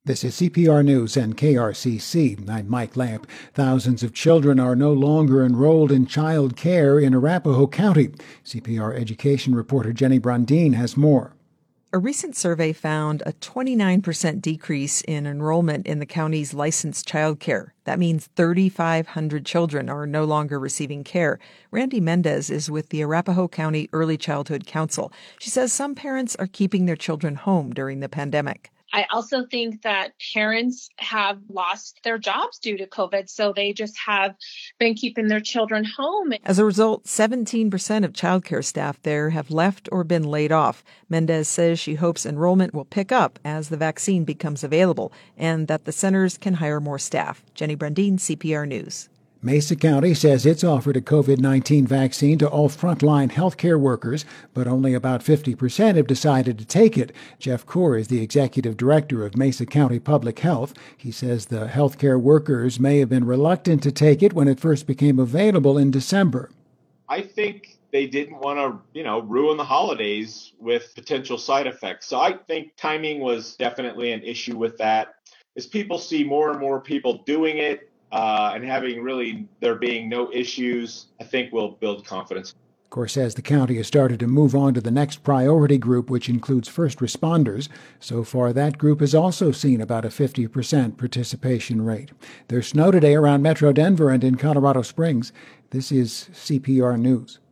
This is CPR News and KRCC. I'm Mike Lamp. Thousands of children are no longer enrolled in child care in Arapahoe County. CPR education reporter Jenny Brundin has more. A recent survey found a 29% decrease in enrollment in the county's licensed child care. That means 3,500 children are no longer receiving care. Randy Mendez is with the Arapahoe County Early Childhood Council. She says some parents are keeping their children home during the pandemic. I also think that parents have lost their jobs due to COVID, so they just have been keeping their children home. As a result, 17% of childcare staff there have left or been laid off. Mendez says she hopes enrollment will pick up as the vaccine becomes available and that the centers can hire more staff. Jenny Brundin, CPR News. Mesa County says it's offered a COVID-19 vaccine to all frontline healthcare workers, but only about 50% have decided to take it. Jeff Kaur is the executive director of Mesa County Public Health. He says the healthcare workers may have been reluctant to take it when it first became available in December. I think they didn't want to, ruin the holidays with potential side effects. So I think timing was definitely an issue with that. As people see more and more people doing it, and having there being no issues, I think will build confidence. Kaur says the county has started to move on to the next priority group, which includes first responders. So far, that group has also seen about a 50% participation rate. There's snow today around Metro Denver and in Colorado Springs. This is CPR News.